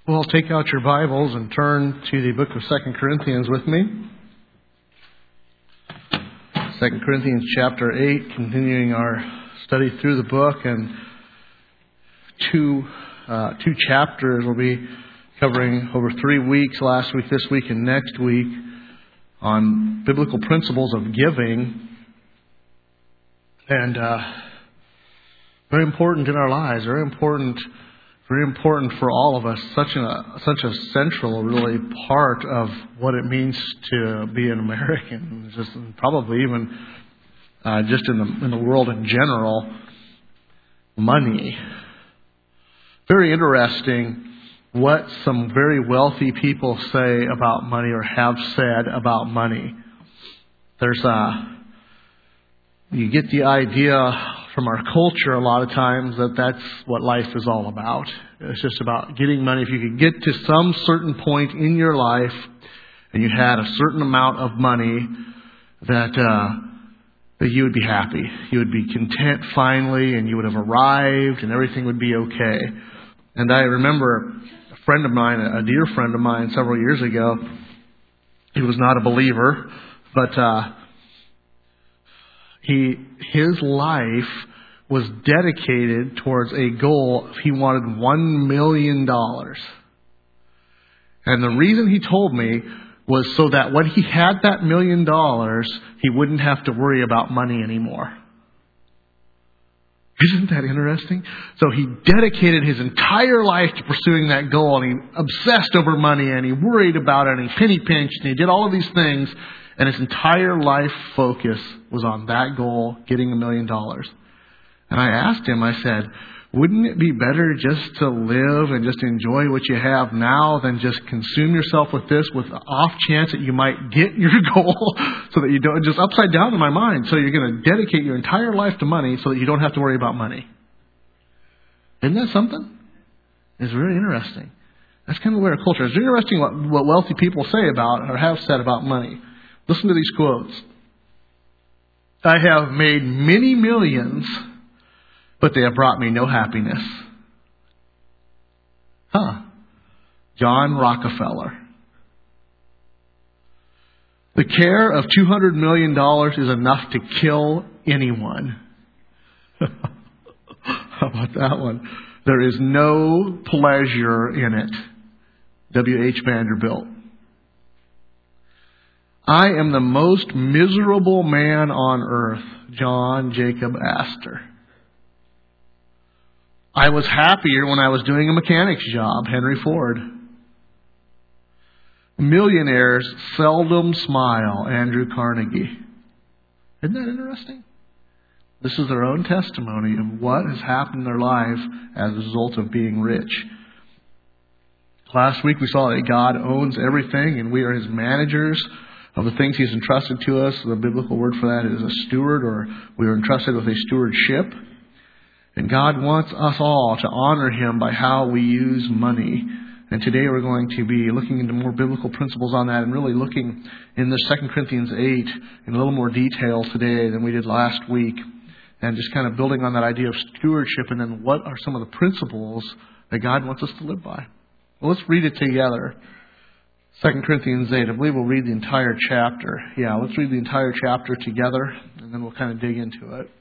Well, take out your Bibles and turn to the book of 2 Corinthians with me. 2 Corinthians chapter 8, continuing our study through the book, and two chapters we'll be covering over 3 weeks, last week, this week, and next week, on biblical principles of giving. And very important in our lives, very important for all of us, such a central, really, part of what it means to be an American, just probably even just in the world in general. Money. Very interesting what some very wealthy people say about money or have said about money. You get the idea from our culture a lot of times that that's what life is all about. It's just about getting money. If you could get to some certain point in your life and you had a certain amount of money, that you would be happy. You would be content finally, and you would have arrived, and everything would be okay. And I remember a friend of mine, a dear friend of mine, several years ago. He was not a believer, but his life was dedicated towards a goal. He wanted $1 million. And the reason he told me was so that when he had that $1 million, he wouldn't have to worry about money anymore. Isn't that interesting? So he dedicated his entire life to pursuing that goal, and he obsessed over money, and he worried about it, and he penny pinched, and he did all of these things. And his entire life focus was on that goal, getting $1 million. And I asked him, I said, wouldn't it be better just to live and just enjoy what you have now than just consume yourself with this with the off chance that you might get your goal, so that you don't, just upside down in my mind. So you're going to dedicate your entire life to money so that you don't have to worry about money. Isn't that something? It's very interesting. That's kind of where our culture is. It's interesting what wealthy people say about or have said about money. Listen to these quotes. I have made many millions, but they have brought me no happiness. John Rockefeller. The care of $200 million is enough to kill anyone. How about that one? There is no pleasure in it. W.H. Vanderbilt. I am the most miserable man on earth, John Jacob Astor. I was happier when I was doing a mechanic's job, Henry Ford. Millionaires seldom smile, Andrew Carnegie. Isn't that interesting? This is their own testimony of what has happened in their life as a result of being rich. Last week we saw that God owns everything, and we are His managers of the things He's entrusted to us. The biblical word for that is a steward, or we are entrusted with a stewardship. And God wants us all to honor Him by how we use money. And today we're going to be looking into more biblical principles on that, and really looking in the 2 Corinthians 8 in a little more detail today than we did last week. And just kind of building on that idea of stewardship, and then what are some of the principles that God wants us to live by. Well, let's read it together. 2 Corinthians 8. I believe we'll read the entire chapter. Yeah, let's read the entire chapter together, and then we'll kind of dig into it.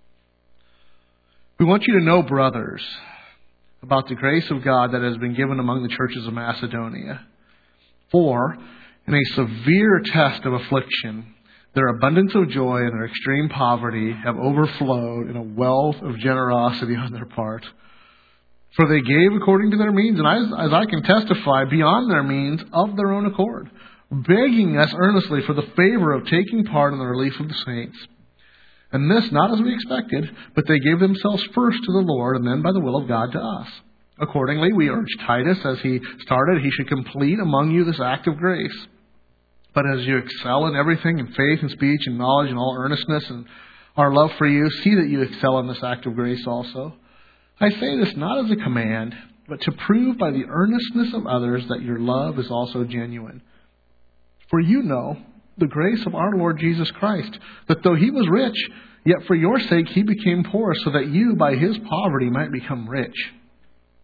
We want you to know, brothers, about the grace of God that has been given among the churches of Macedonia. For, in a severe test of affliction, their abundance of joy and their extreme poverty have overflowed in a wealth of generosity on their part. For they gave according to their means, and as I can testify, beyond their means, of their own accord, begging us earnestly for the favor of taking part in the relief of the saints. And this not as we expected, but they gave themselves first to the Lord, and then by the will of God to us. Accordingly, we urge Titus, as he started, he should complete among you this act of grace. But as you excel in everything, in faith and speech and knowledge and all earnestness and our love for you, see that you excel in this act of grace also. I say this not as a command, but to prove by the earnestness of others that your love is also genuine. For you know the grace of our Lord Jesus Christ, that though He was rich, yet for your sake He became poor, so that you by His poverty might become rich.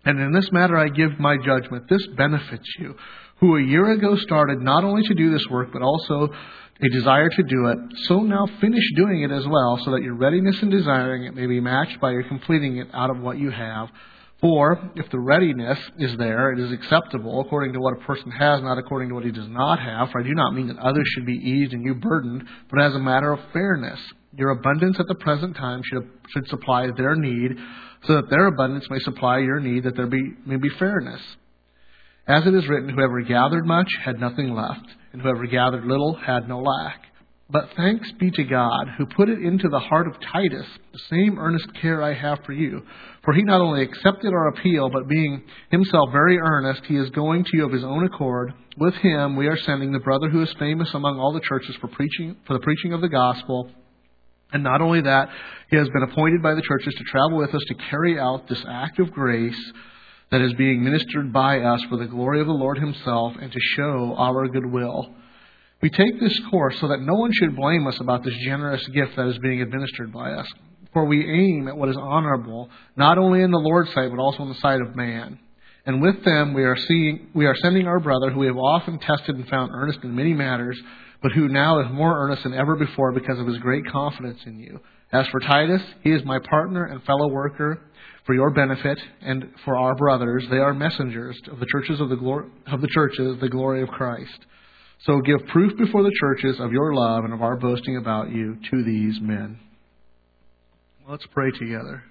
And in this matter I give my judgment. This benefits you, who a year ago started not only to do this work, but also a desire to do it. So now finish doing it as well, so that your readiness in desiring it may be matched by your completing it out of what you have. For if the readiness is there, it is acceptable according to what a person has, not according to what he does not have. For I do not mean that others should be eased and you burdened, but as a matter of fairness. Your abundance at the present time should supply their need, so that their abundance may supply your need, that there may be fairness. As it is written, whoever gathered much had nothing left, and whoever gathered little had no lack. But thanks be to God, who put it into the heart of Titus, the same earnest care I have for you. For he not only accepted our appeal, but being himself very earnest, he is going to you of his own accord. With him we are sending the brother who is famous among all the churches for the preaching of the gospel. And not only that, he has been appointed by the churches to travel with us to carry out this act of grace that is being ministered by us for the glory of the Lord himself and to show our goodwill. We take this course so that no one should blame us about this generous gift that is being administered by us. For we aim at what is honorable, not only in the Lord's sight, but also in the sight of man. And with them we are sending our brother, who we have often tested and found earnest in many matters, but who now is more earnest than ever before because of his great confidence in you. As for Titus, he is my partner and fellow worker for your benefit and for our brothers. They are messengers of the churches the glory of Christ. So give proof before the churches of your love and of our boasting about you to these men. Let's pray together.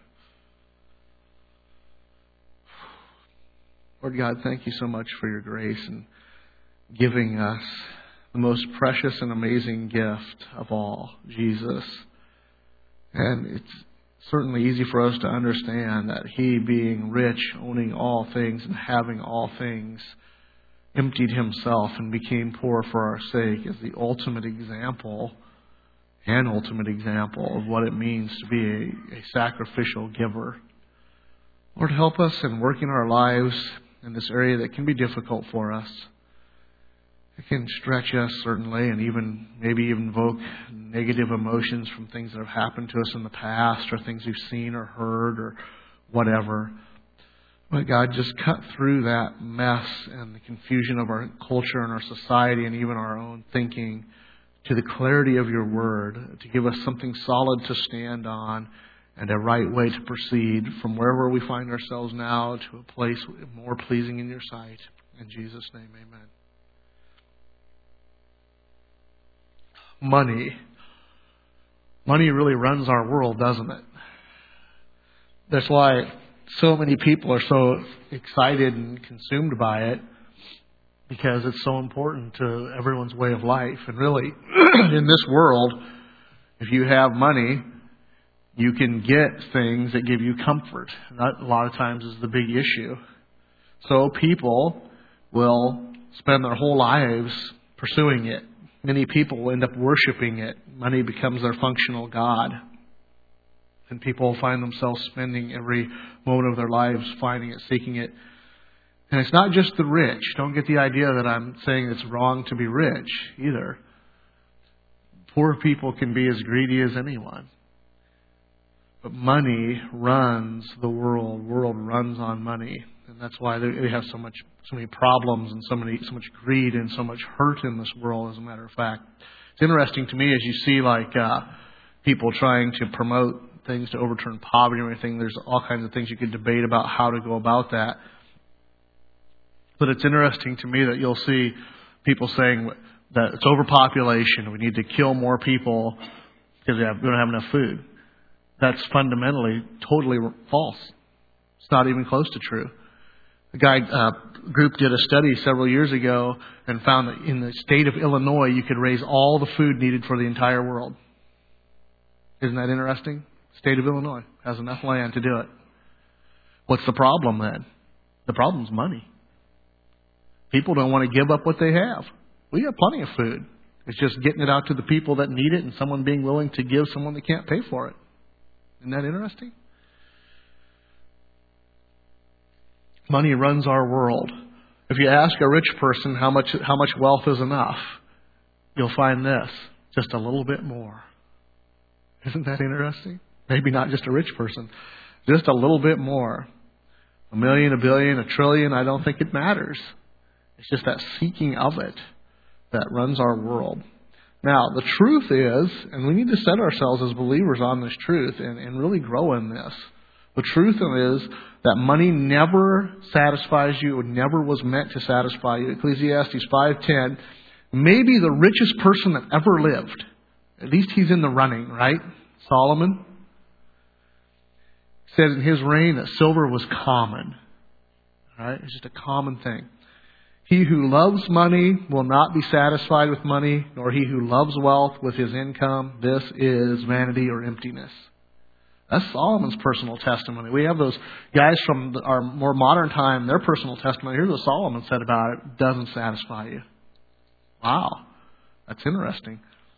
Lord God, thank you so much for your grace and giving us the most precious and amazing gift of all, Jesus. And it's certainly easy for us to understand that he, being rich, owning all things and having all things, emptied himself and became poor for our sake as the ultimate example of what it means to be a sacrificial giver. Lord, help us in working our lives in this area that can be difficult for us. It can stretch us, certainly, and maybe even evoke negative emotions from things that have happened to us in the past or things we've seen or heard or whatever. But God, just cut through that mess and the confusion of our culture and our society and even our own thinking to the clarity of your word, to give us something solid to stand on and a right way to proceed from wherever we find ourselves now to a place more pleasing in your sight. In Jesus' name, amen. Money really runs our world, doesn't it? That's why so many people are so excited and consumed by it, because it's so important to everyone's way of life. And really, in this world, if you have money, you can get things that give you comfort. And that a lot of times is the big issue. So people will spend their whole lives pursuing it. Many people will end up worshiping it. Money becomes their functional god. And people find themselves spending every moment of their lives finding it, seeking it. And it's not just the rich. Don't get the idea that I'm saying it's wrong to be rich either. Poor people can be as greedy as anyone. But money runs the world. The world runs on money. And that's why they have so many problems and so much greed and so much hurt in this world, as a matter of fact. It's interesting to me as you see people trying to promote things to overturn poverty or anything. There's all kinds of things you could debate about how to go about that. But it's interesting to me that you'll see people saying that it's overpopulation. We need to kill more people because we don't have enough food. That's fundamentally totally false. It's not even close to true. A group did a study several years ago and found that in the state of Illinois, you could raise all the food needed for the entire world. Isn't that interesting? State of Illinois has enough land to do it. What's the problem then? The problem's money. People don't want to give up what they have. We have plenty of food. It's just getting it out to the people that need it and someone being willing to give someone that can't pay for it. Isn't that interesting? Money runs our world. If you ask a rich person how much wealth is enough, you'll find this, just a little bit more. Isn't that interesting? Maybe not just a rich person, just a little bit more. a million, a billion, a trillion, I don't think it matters. It's just that seeking of it that runs our world. Now, the truth is, and we need to set ourselves as believers on this truth and really grow in this. The truth is that money never satisfies you. It never was meant to satisfy you. Ecclesiastes 5:10, maybe the richest person that ever lived. At least he's in the running, right? Solomon says in his reign that silver was common. Right? It's just a common thing. He who loves money will not be satisfied with money, nor he who loves wealth with his income. This is vanity or emptiness. That's Solomon's personal testimony. We have those guys from our more modern time, their personal testimony. Here's what Solomon said about it. Doesn't satisfy you. Wow. That's interesting.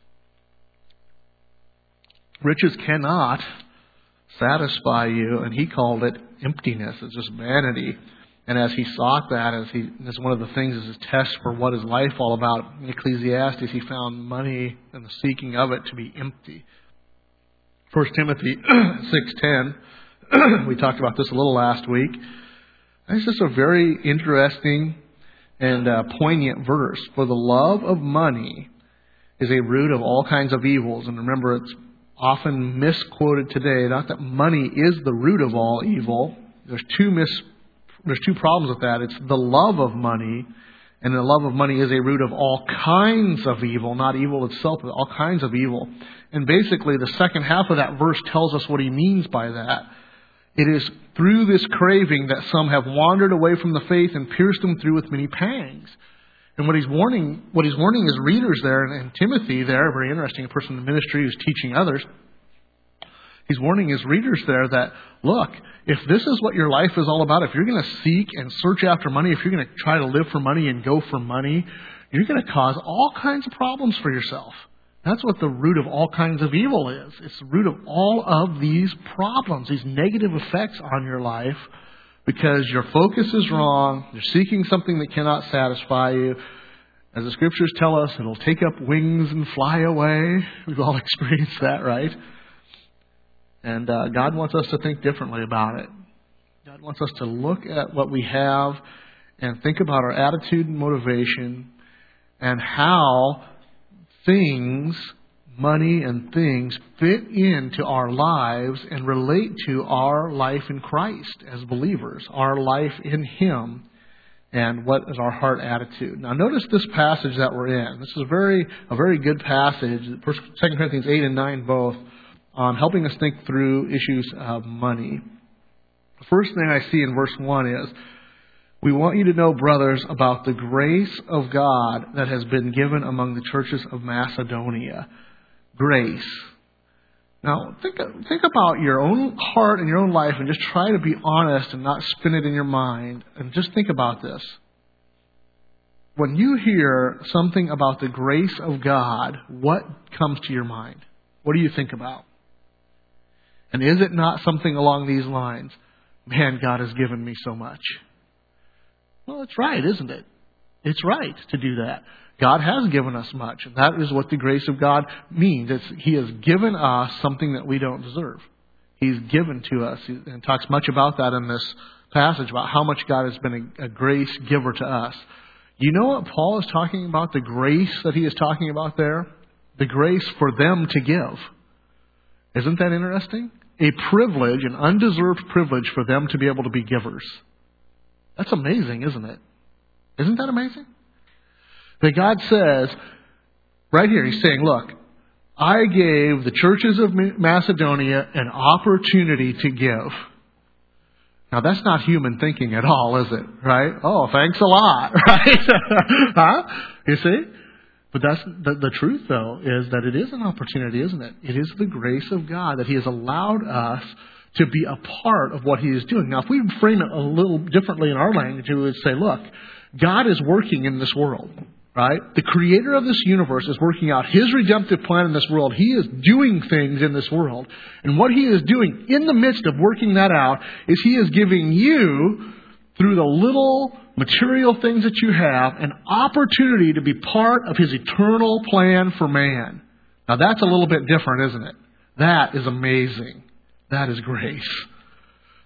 Riches cannot satisfy you, and he called it emptiness. It's just vanity. And as he sought that, as one of the things is his test for what is life all about, in Ecclesiastes, he found money and the seeking of it to be empty. 1 Timothy 6:10, we talked about this a little last week. It's just a very interesting and poignant verse. For the love of money is a root of all kinds of evils. And remember, it's often misquoted today, not that money is the root of all evil. There's two problems with that. It's the love of money, and the love of money is a root of all kinds of evil, not evil itself, but all kinds of evil. And basically, the second half of that verse tells us what he means by that. It is through this craving that some have wandered away from the faith and pierced them through with many pangs. And what he's warning his readers there, and Timothy there, a very interesting person in the ministry who's teaching others, he's warning his readers there that, look, if this is what your life is all about, if you're going to seek and search after money, if you're going to try to live for money and go for money, you're going to cause all kinds of problems for yourself. That's what the root of all kinds of evil is. It's the root of all of these problems, these negative effects on your life, because your focus is wrong. You're seeking something that cannot satisfy you. As the scriptures tell us, it'll take up wings and fly away. We've all experienced that, right? And God wants us to think differently about it. God wants us to look at what we have and think about our attitude and motivation and how things, money and things, fit into our lives and relate to our life in Christ as believers, our life in Him, and what is our heart attitude. Now notice this passage that we're in. This is a very good passage, 2 Corinthians 8 and 9 both, on helping us think through issues of money. The first thing I see in verse 1 is, we want you to know, brothers, about the grace of God that has been given among the churches of Macedonia. Grace. Now, think about your own heart and your own life and just try to be honest and not spin it in your mind. And just think about this. When you hear something about the grace of God, what comes to your mind? What do you think about? And is it not something along these lines? Man, God has given me so much. Well, it's right, isn't it? It's right to do that. God has given us much. And that is what the grace of God means. He has given us something that we don't deserve. He's given to us. And talks much about that in this passage, about how much God has been a grace giver to us. You know what Paul is talking about? The grace that he is talking about there? The grace for them to give. Isn't that interesting? A privilege, an undeserved privilege for them to be able to be givers. That's amazing, isn't it? Isn't that amazing? That God says, right here, He's saying, look, I gave the churches of Macedonia an opportunity to give. Now, that's not human thinking at all, is it? Right? Oh, thanks a lot, right? Huh? You see? But that's the truth, though, is that it is an opportunity, isn't it? It is the grace of God that He has allowed us to be a part of what He is doing. Now, if we frame it a little differently in our language, we would say, look, God is working in this world, right? The creator of this universe is working out His redemptive plan in this world. He is doing things in this world. And what He is doing in the midst of working that out is He is giving you, through the little material things that you have, an opportunity to be part of His eternal plan for man. Now, that's a little bit different, isn't it? That is amazing. That is grace.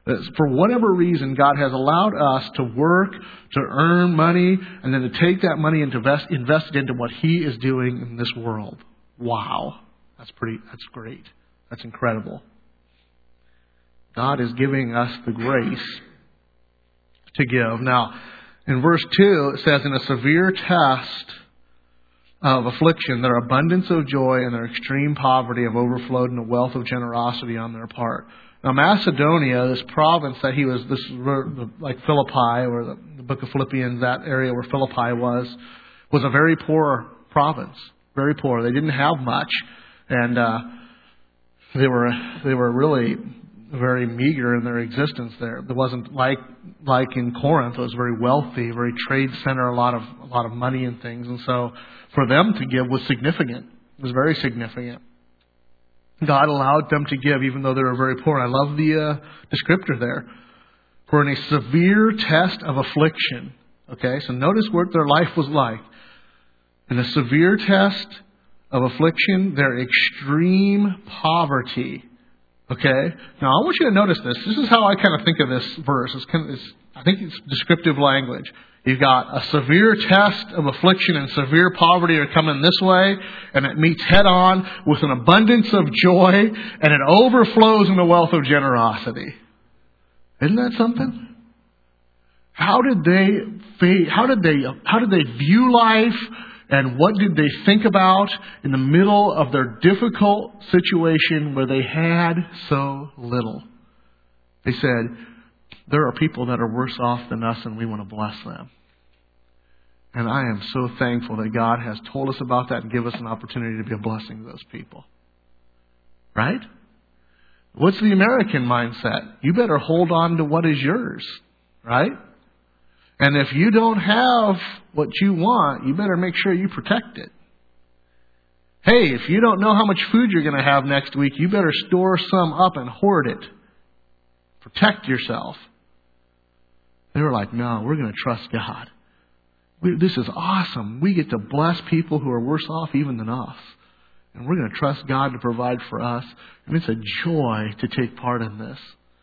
For whatever reason, God has allowed us to work, to earn money, and then to take that money and to invest it into what He is doing in this world. Wow. That's great. That's incredible. God is giving us the grace to give. Now, in verse 2, it says, in a severe test of affliction, their abundance of joy and their extreme poverty have overflowed in a wealth of generosity on their part. Now, Macedonia, this province that this is like Philippi, or the book of Philippians, that area where Philippi was a very poor province. Very poor. They didn't have much. And they were really very meager in their existence there. It wasn't like in Corinth. It was very wealthy, very trade center, a lot of money and things. And so for them to give was significant. It was very significant. God allowed them to give even though they were very poor. I love the descriptor there. For in a severe test of affliction. Okay, so notice what their life was like. In a severe test of affliction, their extreme poverty. Okay? Now, I want you to notice this. This is how I kind of think of this verse. I think it's descriptive language. You've got a severe test of affliction and severe poverty are coming this way, and it meets head on with an abundance of joy, and it overflows in the wealth of generosity. Isn't that something? How did they view life? And what did they think about in the middle of their difficult situation where they had so little? They said, there are people that are worse off than us and we want to bless them. And I am so thankful that God has told us about that and give us an opportunity to be a blessing to those people. Right? What's the American mindset? You better hold on to what is yours. Right? And if you don't have what you want, you better make sure you protect it. Hey, if you don't know how much food you're going to have next week, you better store some up and hoard it. Protect yourself. They were like, no, we're going to trust God. This is awesome. We get to bless people who are worse off even than us. And we're going to trust God to provide for us. And it's a joy to take part in this.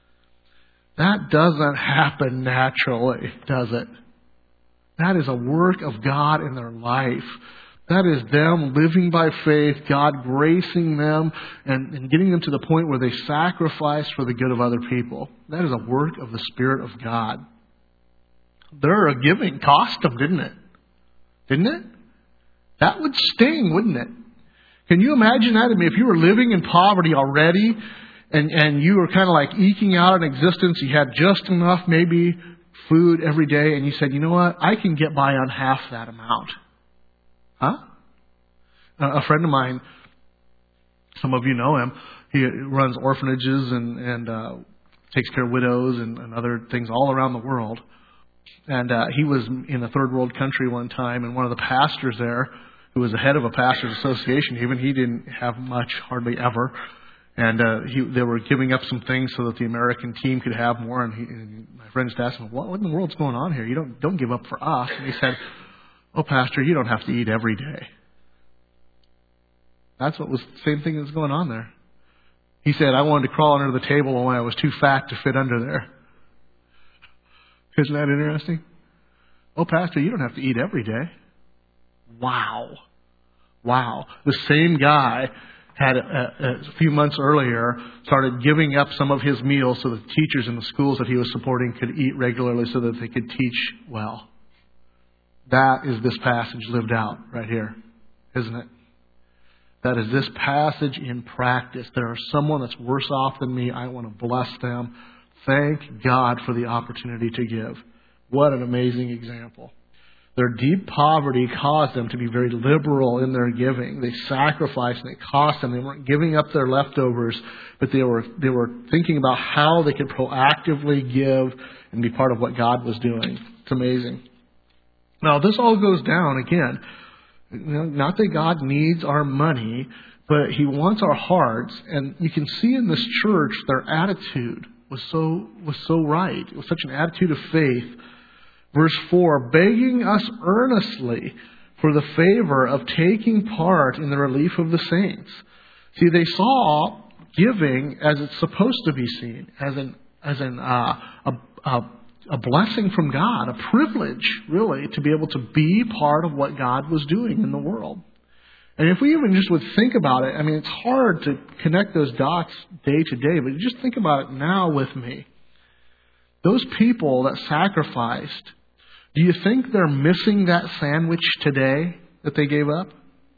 That doesn't happen naturally, does it? That is a work of God in their life. That is them living by faith, God gracing them and getting them to the point where they sacrifice for the good of other people. That is a work of the Spirit of God. Their giving cost them, didn't it? Didn't it? That would sting, wouldn't it? Can you imagine that? I mean, if you were living in poverty already, and you were kind of like eking out an existence. You had just enough maybe food every day. And you said, you know what? I can get by on half that amount. Huh? A friend of mine, some of you know him. He runs orphanages and takes care of widows and other things all around the world. And he was in a third world country one time. And one of the pastors there, who was the head of a pastor's association, even he didn't have much, hardly ever. And they were giving up some things so that the American team could have more. And my friend just asked him, what in the world's going on here? You don't give up for us. And he said, oh, Pastor, you don't have to eat every day. That's what was the same thing that was going on there. He said, I wanted to crawl under the table when I was too fat to fit under there. Isn't that interesting? Oh, Pastor, you don't have to eat every day. Wow. The same guy had a few months earlier started giving up some of his meals so that the teachers in the schools that he was supporting could eat regularly so that they could teach well. That is this passage lived out right here, isn't it? That is this passage in practice. There is someone that's worse off than me. I want to bless them. Thank God for the opportunity to give. What an amazing example. Their deep poverty caused them to be very liberal in their giving. They sacrificed and it cost them. They weren't giving up their leftovers, but they were thinking about how they could proactively give and be part of what God was doing. It's amazing. Now, this all goes down again. Not that God needs our money, but He wants our hearts. And you can see in this church their attitude was so right. It was such an attitude of faith. Verse 4, begging us earnestly for the favor of taking part in the relief of the saints. See, they saw giving as it's supposed to be seen, as an a blessing from God, a privilege, really, to be able to be part of what God was doing in the world. And if we even just would think about it, I mean, it's hard to connect those dots day to day, but just think about it now with me. Those people that sacrificed, do you think they're missing that sandwich today that they gave up?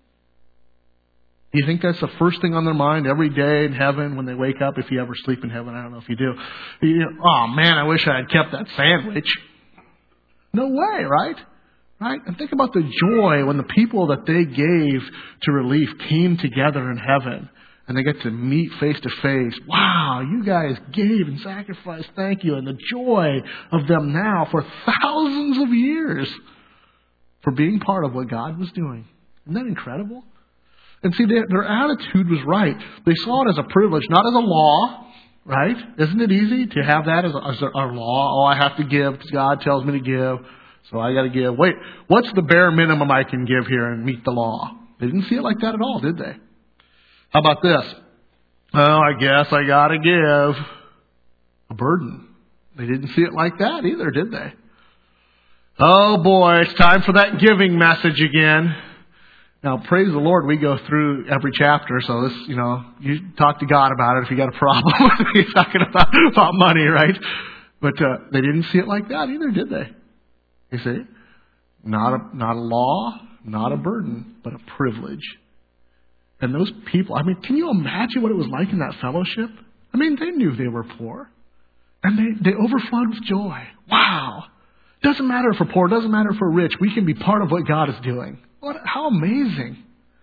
Do you think that's the first thing on their mind every day in heaven when they wake up? If you ever sleep in heaven, I don't know if you do. Oh man, I wish I had kept that sandwich. No way, right? Right? And think about the joy when the people that they gave to relief came together in heaven and they get to meet face to face. Wow, you guys gave and sacrificed. Thank you. And the joy of them now for thousands of years for being part of what God was doing. Isn't that incredible? And see, their attitude was right. They saw it as a privilege, not as a law, right? Isn't it easy to have that as our law? Oh, I have to give because God tells me to give. So I got to give. Wait, what's the bare minimum I can give here and meet the law? They didn't see it like that at all, did they? How about this? Well, I guess I got to give. A burden. They didn't see it like that either, did they? Oh boy, it's time for that giving message again. Now, praise the Lord, we go through every chapter, so this, you talk to God about it if you got a problem with me talking about money, right? But they didn't see it like that either, did they? You see? Not a law, not a burden, but a privilege. And those people, I mean, can you imagine what it was like in that fellowship? I mean, they knew they were poor. And they overflowed with joy. Wow. Doesn't matter if we're poor, doesn't matter if we're rich. We can be part of what God is doing. How amazing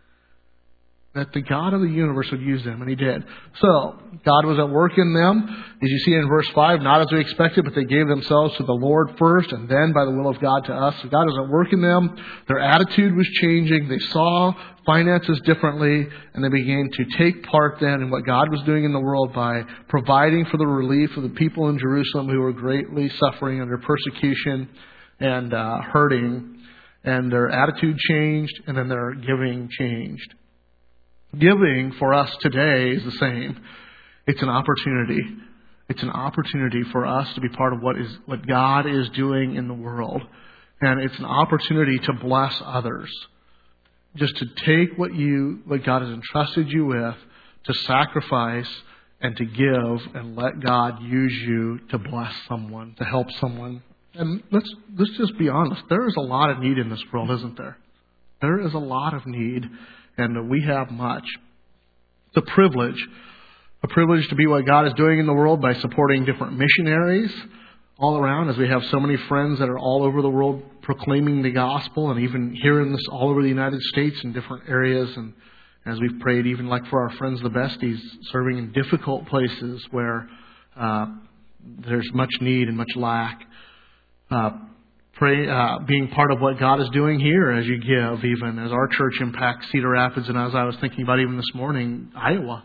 that the God of the universe would use them, and He did. So, God was at work in them. As you see in verse 5, not as we expected, but they gave themselves to the Lord first, and then by the will of God to us. So God was at work in them. Their attitude was changing. They saw finances differently, and they began to take part then in what God was doing in the world by providing for the relief of the people in Jerusalem who were greatly suffering under persecution and hurting. And their attitude changed, and then their giving changed. Giving for us today is the same. It's an opportunity. It's an opportunity for us to be part of what God is doing in the world. And it's an opportunity to bless others. Just to take what God has entrusted you with, to sacrifice and to give and let God use you to bless someone, to help someone. And let's just be honest. There is a lot of need in this world, isn't there? There is a lot of need. And we have much. It's a privilege to be what God is doing in the world by supporting different missionaries all around, as we have so many friends that are all over the world proclaiming the gospel, and even hearing this all over the United States in different areas. And as we've prayed, even like for our friends, the besties, serving in difficult places where there's much need and much lack. Being part of what God is doing here as you give, even as our church impacts Cedar Rapids, and as I was thinking about even this morning, Iowa.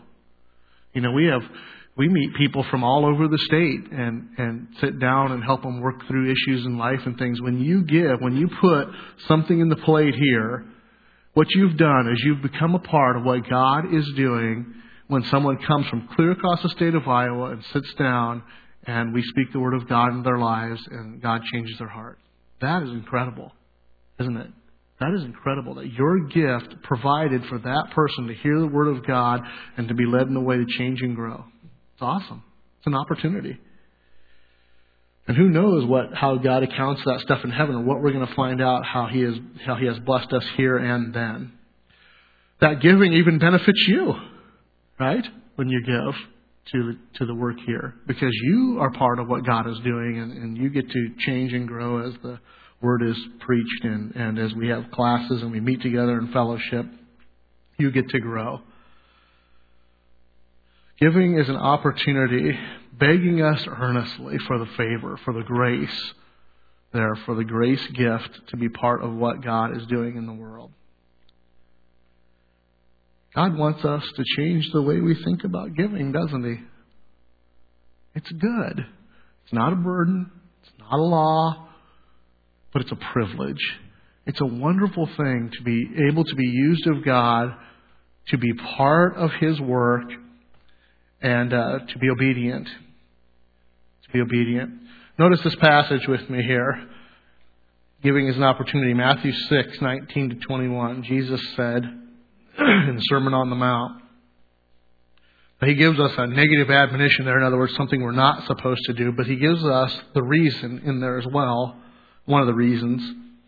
We meet people from all over the state and sit down and help them work through issues in life and things. When you give, when you put something in the plate here, what you've done is you've become a part of what God is doing when someone comes from clear across the state of Iowa and sits down and we speak the Word of God in their lives and God changes their heart. That is incredible, isn't it? That is incredible that your gift provided for that person to hear the Word of God and to be led in a way to change and grow. It's awesome. It's an opportunity. And who knows how God accounts that stuff in heaven, or what we're going to find out how He has blessed us here and then. That giving even benefits you, right? When you give to the work here, because you are part of what God is doing, and you get to change and grow as the Word is preached, and as we have classes and we meet together in fellowship, you get to grow. Giving is an opportunity, begging us earnestly for the favor, for the grace there, for the grace gift to be part of what God is doing in the world. God wants us to change the way we think about giving, doesn't He? It's good. It's not a burden. It's not a law. But it's a privilege. It's a wonderful thing to be able to be used of God, to be part of His work, and to be obedient. to be obedient. Notice this passage with me here. Giving is an opportunity. Matthew 6:19-21. Jesus said in the Sermon on the Mount, he gives us a negative admonition there. In other words, something we're not supposed to do. But he gives us the reason in there as well. One of the reasons.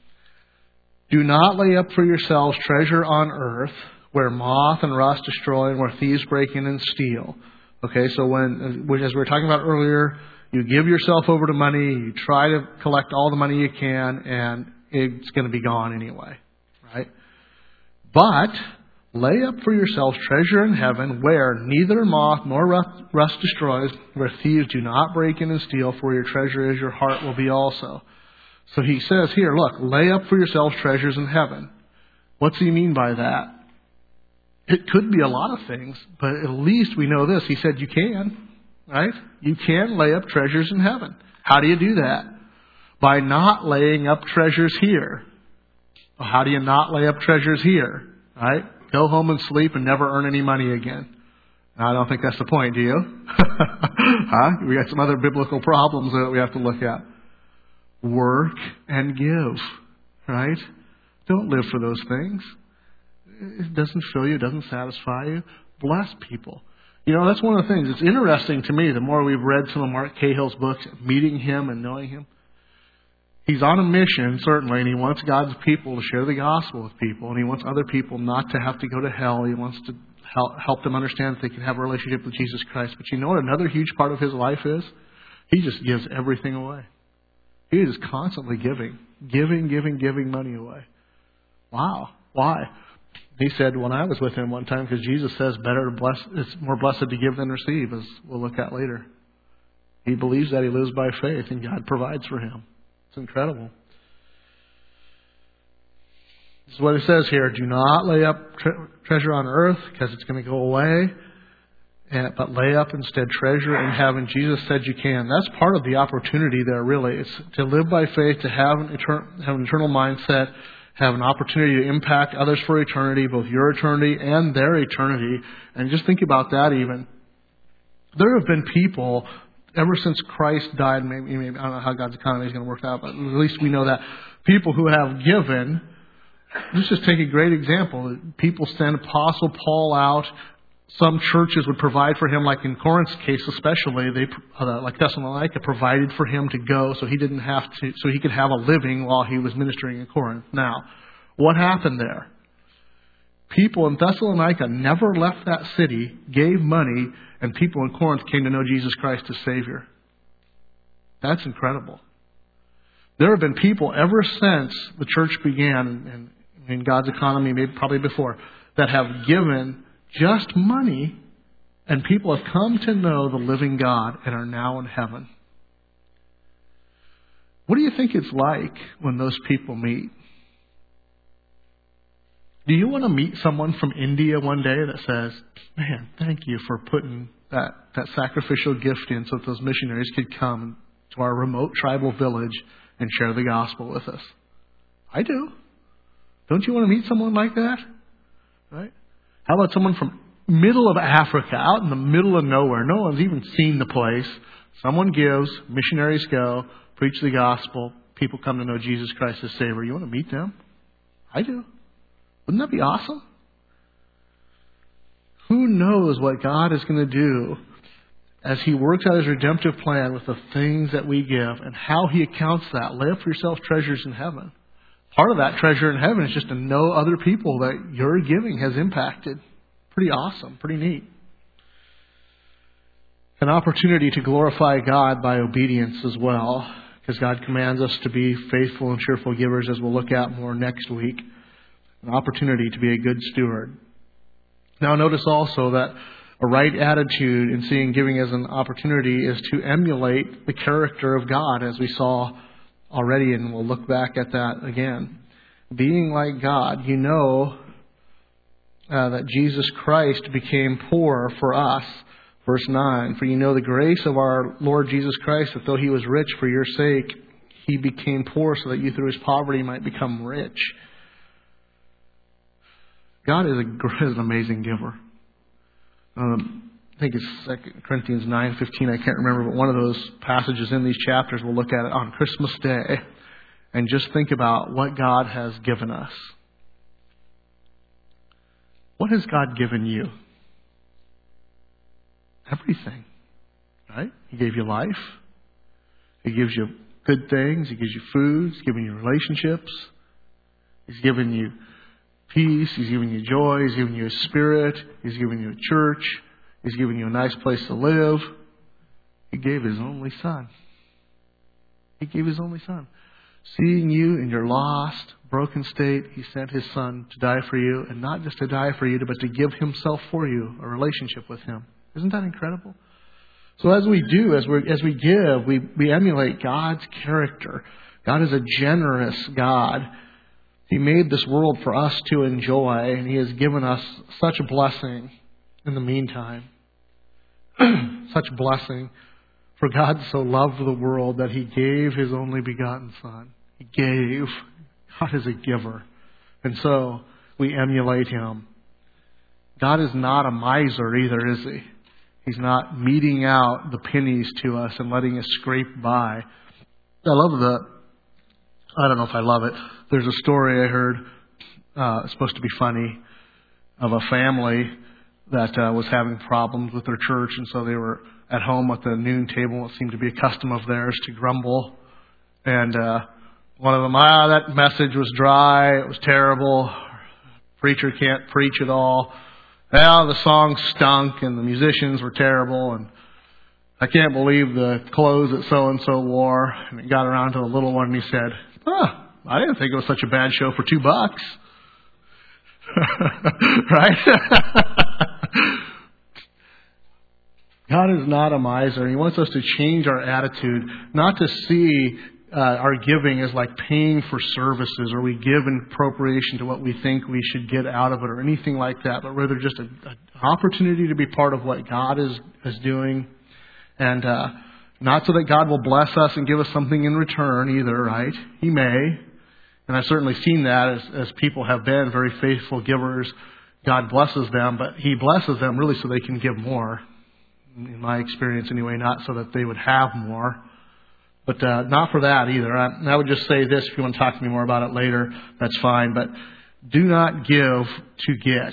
Do not lay up for yourselves treasure on earth, where moth and rust destroy and where thieves break in and steal. Okay, so as we were talking about earlier, you give yourself over to money, you try to collect all the money you can, and it's going to be gone anyway. Right? But lay up for yourselves treasure in heaven, where neither moth nor rust destroys, where thieves do not break in and steal, for your treasure is, your heart will be also. So he says here, look, lay up for yourselves treasures in heaven. What's he mean by that? It could be a lot of things, but at least we know this. He said you can, right? You can lay up treasures in heaven. How do you do that? By not laying up treasures here. Well, how do you not lay up treasures here? Right? Go home and sleep and never earn any money again. I don't think that's the point, do you? Huh? We got some other biblical problems that we have to look at. Work and give, right? Don't live for those things. It doesn't fill you, it doesn't satisfy you. Bless people. You know, that's one of the things. It's interesting to me, the more we've read some of Mark Cahill's books, meeting him and knowing him. He's on a mission, certainly, and he wants God's people to share the gospel with people, and he wants other people not to have to go to hell. He wants to help them understand that they can have a relationship with Jesus Christ. But you know what another huge part of his life is? He just gives everything away. He is constantly giving money away. Wow. Why? He said when I was with him one time, because Jesus says it's more blessed to give than receive, as we'll look at later. He believes that, he lives by faith, and God provides for him. It's incredible. This is what it says here. Do not lay up treasure on earth, because it's going to go away. But lay up instead treasure in heaven. Jesus said you can. That's part of the opportunity there, really. It's to live by faith, to have an eternal mindset, have an opportunity to impact others for eternity, both your eternity and their eternity. And just think about that even. There have been people, ever since Christ died, maybe I don't know how God's economy is going to work out, but at least we know that people who have given. Let's just take a great example. People send Apostle Paul out. Some churches would provide for him, like in Corinth's case especially, like Thessalonica provided for him to go so he could have a living while he was ministering in Corinth. Now, what happened there? People in Thessalonica never left that city, gave money, and people in Corinth came to know Jesus Christ as Savior. That's incredible. There have been people ever since the church began, and in God's economy, maybe probably before, that have given just money, and people have come to know the living God and are now in heaven. What do you think it's like when those people meet? Do you want to meet someone from India one day that says, man, thank you for putting that sacrificial gift in so that those missionaries could come to our remote tribal village and share the gospel with us? I do. Don't you want to meet someone like that? Right? How about someone from middle of Africa, out in the middle of nowhere? No one's even seen the place. Someone gives, missionaries go, preach the gospel, people come to know Jesus Christ as Savior. You want to meet them? I do. Wouldn't that be awesome? Who knows what God is going to do as He works out His redemptive plan with the things that we give and how He accounts that. Lay up for yourself treasures in heaven. Part of that treasure in heaven is just to know other people that your giving has impacted. Pretty awesome, pretty neat. An opportunity to glorify God by obedience as well, because God commands us to be faithful and cheerful givers, as we'll look at more next week. An opportunity to be a good steward. Now notice also that a right attitude in seeing giving as an opportunity is to emulate the character of God, as we saw already, and we'll look back at that again. Being like God, you know that Jesus Christ became poor for us. Verse 9, for you know the grace of our Lord Jesus Christ, that though He was rich for your sake, He became poor so that you through His poverty might become rich. God is an amazing giver. think it's 2 Corinthians 9:15, I can't remember, but one of those passages in these chapters, we'll look at it on Christmas Day and just think about what God has given us. What has God given you? Everything, right? He gave you life. He gives you good things. He gives you food. He's given you relationships. He's given you peace. He's given you joy. He's given you a spirit. He's given you a church. He's given you a nice place to live. He gave His only Son. He gave His only Son. Seeing you in your lost, broken state, He sent His Son to die for you. And not just to die for you, but to give Himself for you, a relationship with Him. Isn't that incredible? So as we do, as we give, we emulate God's character. God is a generous God. He made this world for us to enjoy, and He has given us such a blessing in the meantime. Such blessing. For God so loved the world that He gave His only begotten Son. He gave. God is a giver. And so we emulate Him. God is not a miser either, is He? He's not meting out the pennies to us and letting us scrape by. I don't know if I love it. There's a story I heard, it's supposed to be funny, of a family that was having problems with their church, and so they were at home at the noon table. It seemed to be a custom of theirs to grumble. And one of them, that message was dry, it was terrible, preacher can't preach at all. Well, the song stunk and the musicians were terrible, and I can't believe the clothes that so-and-so wore. And it got around to the little one, and he said, I didn't think it was such a bad show for $2. Right? God is not a miser. He wants us to change our attitude, not to see our giving as like paying for services, or we give in appropriation to what we think we should get out of it, or anything like that, but rather just an opportunity to be part of what God is doing. And not so that God will bless us and give us something in return either, right? He may. And I've certainly seen that as people have been very faithful givers. God blesses them, but He blesses them really so they can give more. In my experience anyway, not so that they would have more. But not for that either. I would just say this, if you want to talk to me more about it later, that's fine. But do not give to get.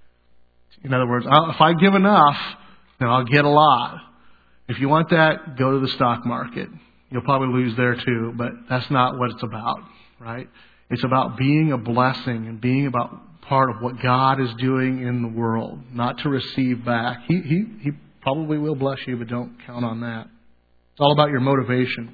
In other words, if I give enough, then I'll get a lot. If you want that, go to the stock market. You'll probably lose there too, but that's not what it's about, right? It's about being a blessing and being about part of what God is doing in the world, not to receive back. He probably will bless you, but don't count on that. It's all about your motivation.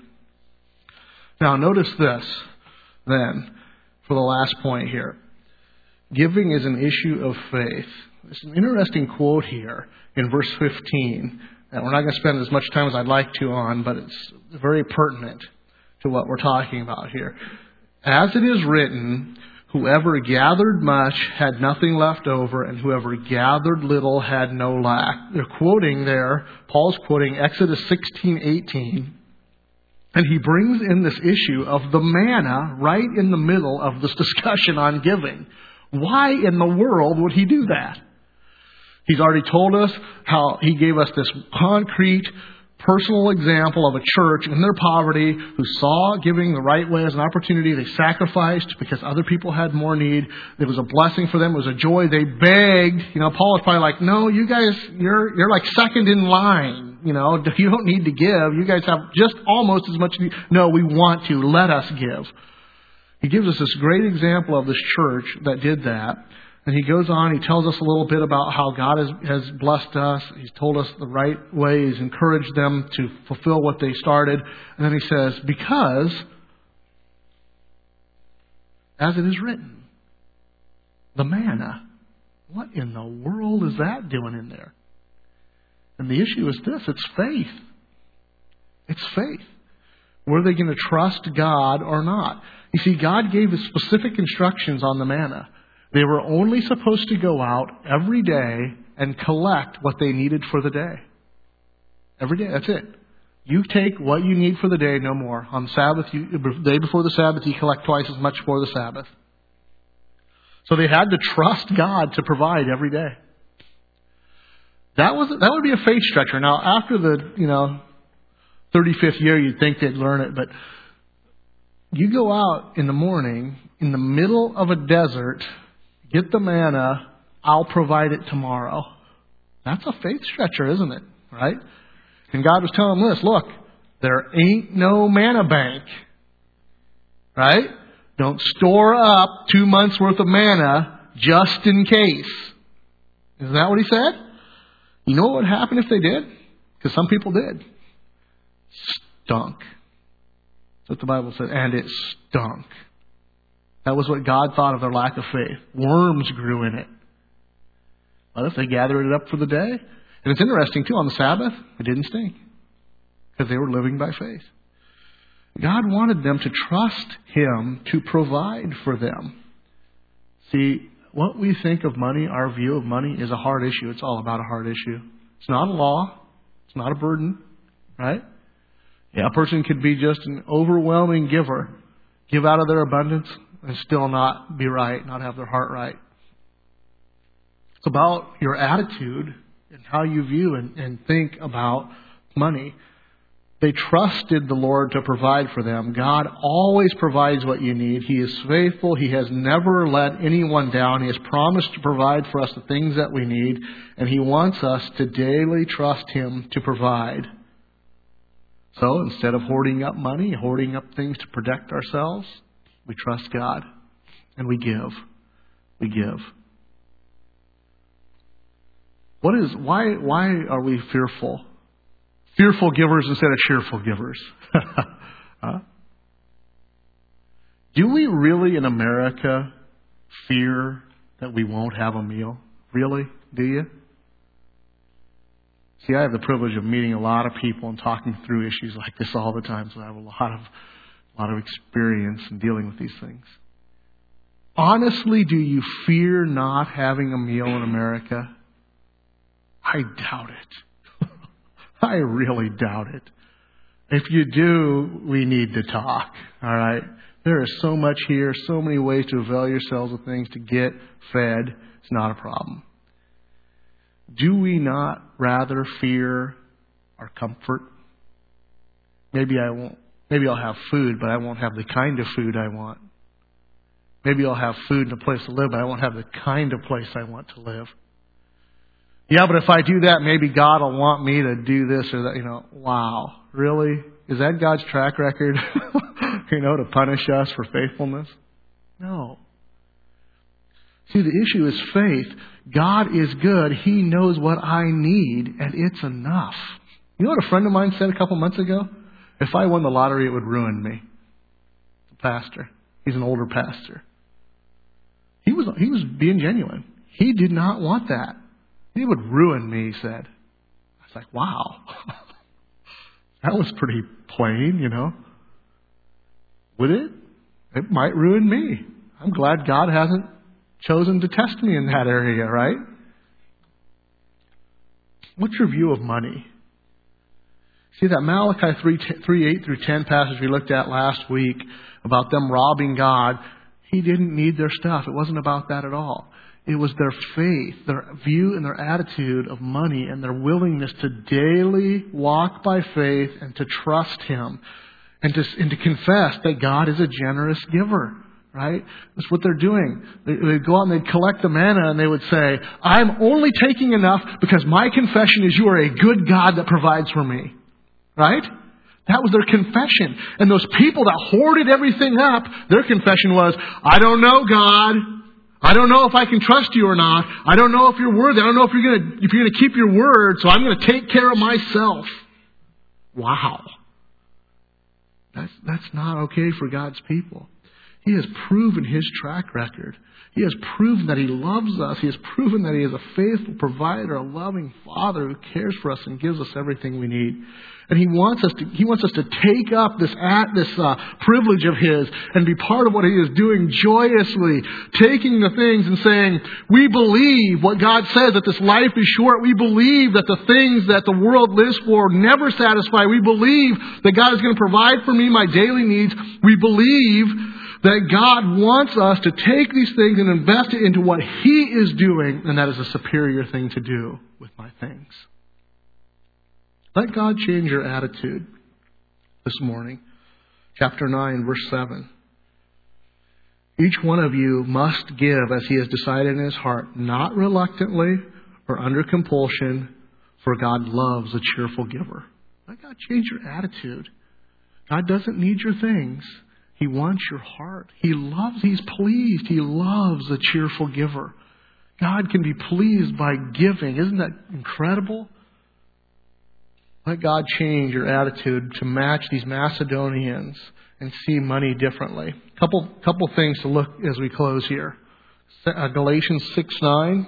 Now, notice this, then, for the last point here. Giving is an issue of faith. There's an interesting quote here in verse 15 that we're not going to spend as much time as I'd like to on, but it's very pertinent to what we're talking about here. As it is written, whoever gathered much had nothing left over, and whoever gathered little had no lack. They're quoting there, Paul's quoting Exodus 16:18, and he brings in this issue of the manna right in the middle of this discussion on giving. Why in the world would he do that? He's already told us how he gave us this concrete, personal example of a church in their poverty who saw giving the right way as an opportunity. They sacrificed because other people had more need. It was a blessing for them. It was a joy. They begged. Paul was probably like, no, you guys, you're like second in line. You don't need to give. You guys have just almost as much need. No, we want to. Let us give. He gives us this great example of this church that did that. And he goes on, he tells us a little bit about how God has blessed us. He's told us the right way. He's encouraged them to fulfill what they started. And then he says, because, as it is written, the manna, what in the world is that doing in there? And the issue is this, it's faith. It's faith. Were they going to trust God or not? You see, God gave us specific instructions on the manna. They were only supposed to go out every day and collect what they needed for the day. Every day, that's it. You take what you need for the day, no more. On Sabbath, the day before the Sabbath, you collect twice as much for the Sabbath. So they had to trust God to provide every day. That would be a faith stretcher. Now, after the 35th year, you'd think they'd learn it, but you go out in the morning in the middle of a desert, get the manna, I'll provide it tomorrow. That's a faith stretcher, isn't it? Right? And God was telling them this, look, there ain't no manna bank. Right? Don't store up 2 months worth of manna just in case. Isn't that what he said? You know what would happen if they did? Because some people did. Stunk. That's what the Bible said. And it stunk. That was what God thought of their lack of faith. Worms grew in it. But if they gathered it up for the day, and it's interesting too, on the Sabbath, it didn't stink. Because they were living by faith. God wanted them to trust Him to provide for them. See, what we think of money, our view of money, is a hard issue. It's all about a hard issue. It's not a law. It's not a burden. Right? Yeah, a person could be just an overwhelming giver. Give out of their abundance and still not be right, not have their heart right. It's about your attitude and how you view and think about money. They trusted the Lord to provide for them. God always provides what you need. He is faithful. He has never let anyone down. He has promised to provide for us the things that we need. And He wants us to daily trust Him to provide. So instead of hoarding up money, hoarding up things to protect ourselves, we trust God. And we give. We give. Why are we fearful? Fearful givers instead of cheerful givers. Huh? Do we really in America fear that we won't have a meal? Really? Do you? See, I have the privilege of meeting a lot of people and talking through issues like this all the time, so I have a lot of experience in dealing with these things. Honestly, do you fear not having a meal in America? I doubt it. I really doubt it. If you do, we need to talk. All right? There is so much here, so many ways to avail yourselves of things to get fed. It's not a problem. Do we not rather fear our comfort? Maybe I'll have food, but I won't have the kind of food I want. Maybe I'll have food and a place to live, but I won't have the kind of place I want to live. Yeah, but if I do that, maybe God will want me to do this or that. Wow, really? Is that God's track record? To punish us for faithfulness? No. See, the issue is faith. God is good. He knows what I need, and it's enough. You know what a friend of mine said a couple months ago? If I won the lottery, it would ruin me. The pastor. He's an older pastor. He was being genuine. He did not want that. It would ruin me, he said. I was like, wow. That was pretty plain, Would it? It might ruin me. I'm glad God hasn't chosen to test me in that area, right? What's your view of money? See that Malachi 3:8 through 10 passage we looked at last week about them robbing God. He didn't need their stuff. It wasn't about that at all. It was their faith, their view and their attitude of money and their willingness to daily walk by faith and to trust Him and to confess that God is a generous giver. Right? That's what they're doing. They'd go out and they'd collect the manna and they would say, I'm only taking enough because my confession is you are a good God that provides for me. Right? That was their confession. And those people that hoarded everything up, their confession was, I don't know, God. I don't know if I can trust you or not. I don't know if you're worthy. I don't know if you're going to keep your word, so I'm going to take care of myself. Wow. That's not okay for God's people. He has proven His track record. He has proven that He loves us. He has proven that He is a faithful provider, a loving Father who cares for us and gives us everything we need. And He wants us to take up this privilege of His and be part of what He is doing joyously, taking the things and saying, we believe what God says, that this life is short. We believe that the things that the world lives for never satisfy. We believe that God is going to provide for me my daily needs. We believe that God wants us to take these things and invest it into what He is doing, and that is a superior thing to do with my things. Let God change your attitude this morning. Chapter 9, verse 7. Each one of you must give as he has decided in his heart, not reluctantly or under compulsion, for God loves a cheerful giver. Let God change your attitude. God doesn't need your things. He wants your heart. He's pleased. He loves a cheerful giver. God can be pleased by giving. Isn't that incredible? Let God change your attitude to match these Macedonians and see money differently. Couple things to look as we close here. Galatians 6:9.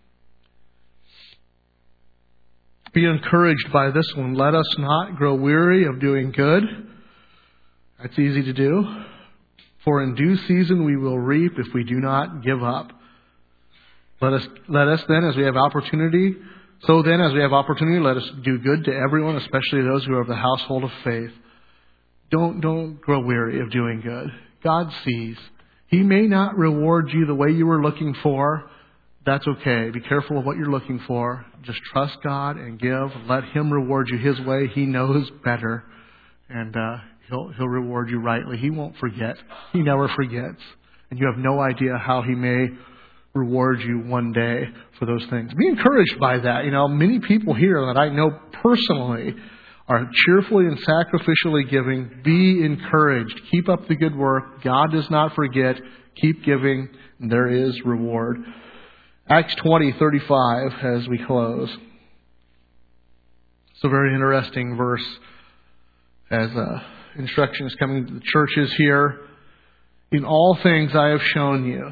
Be encouraged by this one. Let us not grow weary of doing good. That's easy to do. For in due season we will reap if we do not give up. Let us then, as we have opportunity, let us do good to everyone, especially those who are of the household of faith. Don't grow weary of doing good. God sees. He may not reward you the way you were looking for. That's okay. Be careful of what you're looking for. Just trust God and give. Let Him reward you His way. He knows better. And He'll reward you rightly. He won't forget. He never forgets. And you have no idea how He may reward you one day for those things. Be encouraged by that. Many people here that I know personally are cheerfully and sacrificially giving. Be encouraged. Keep up the good work. God does not forget. Keep giving. And there is reward. Acts 20:35 as we close. It's a very interesting verse as instruction is coming to the churches here. In all things I have shown you.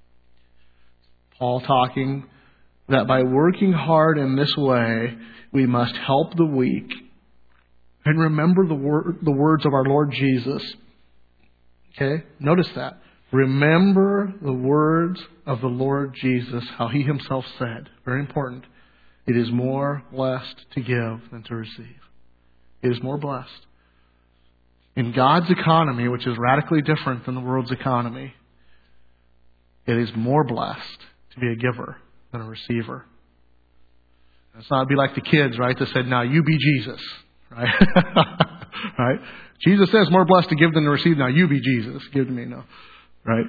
Paul talking that by working hard in this way, we must help the weak. And remember the words of our Lord Jesus. Okay? Notice that. Remember the words of the Lord Jesus, how He Himself said. Very important. It is more blessed to give than to receive. It is more blessed. In God's economy, which is radically different than the world's economy, it is more blessed to be a giver than a receiver. Let's not be like the kids, right, that said, now you be Jesus, right? Right? Jesus says more blessed to give than to receive. Now you be Jesus. Give to me now. Right?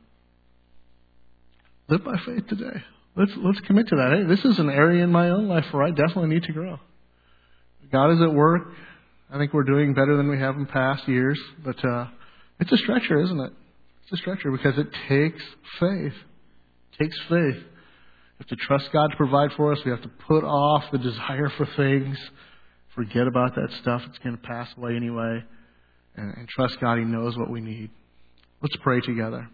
Live by faith today. Let's commit to that. Hey, this is an area in my own life where I definitely need to grow. God is at work. I think we're doing better than we have in past years. But it's a stretcher, isn't it? It's a stretcher because it takes faith. It takes faith. We have to trust God to provide for us. We have to put off the desire for things. Forget about that stuff. It's going to pass away anyway. And trust God. He knows what we need. Let's pray together.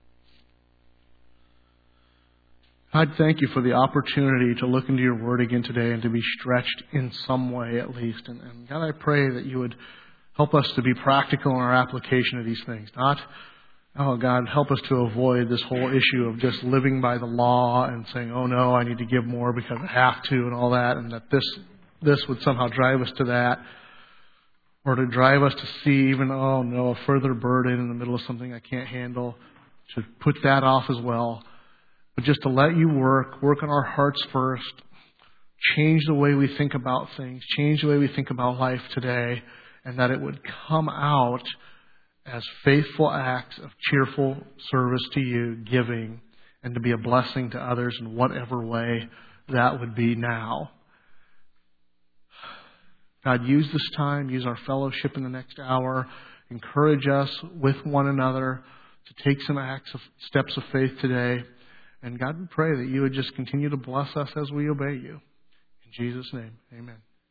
God, thank You for the opportunity to look into Your Word again today and to be stretched in some way at least. And God, I pray that You would help us to be practical in our application of these things. God, help us to avoid this whole issue of just living by the law and saying, oh no, I need to give more because I have to and all that, and that this would somehow drive us to that. Or to drive us to see even, a further burden in the middle of something I can't handle. To put that off as well. But just to let You work on our hearts first. Change the way we think about things. Change the way we think about life today. And that it would come out as faithful acts of cheerful service to You, giving, and to be a blessing to others in whatever way that would be now. God, use this time, use our fellowship in the next hour, encourage us with one another to take some steps of faith today. And God, we pray that You would just continue to bless us as we obey You. In Jesus' name, amen.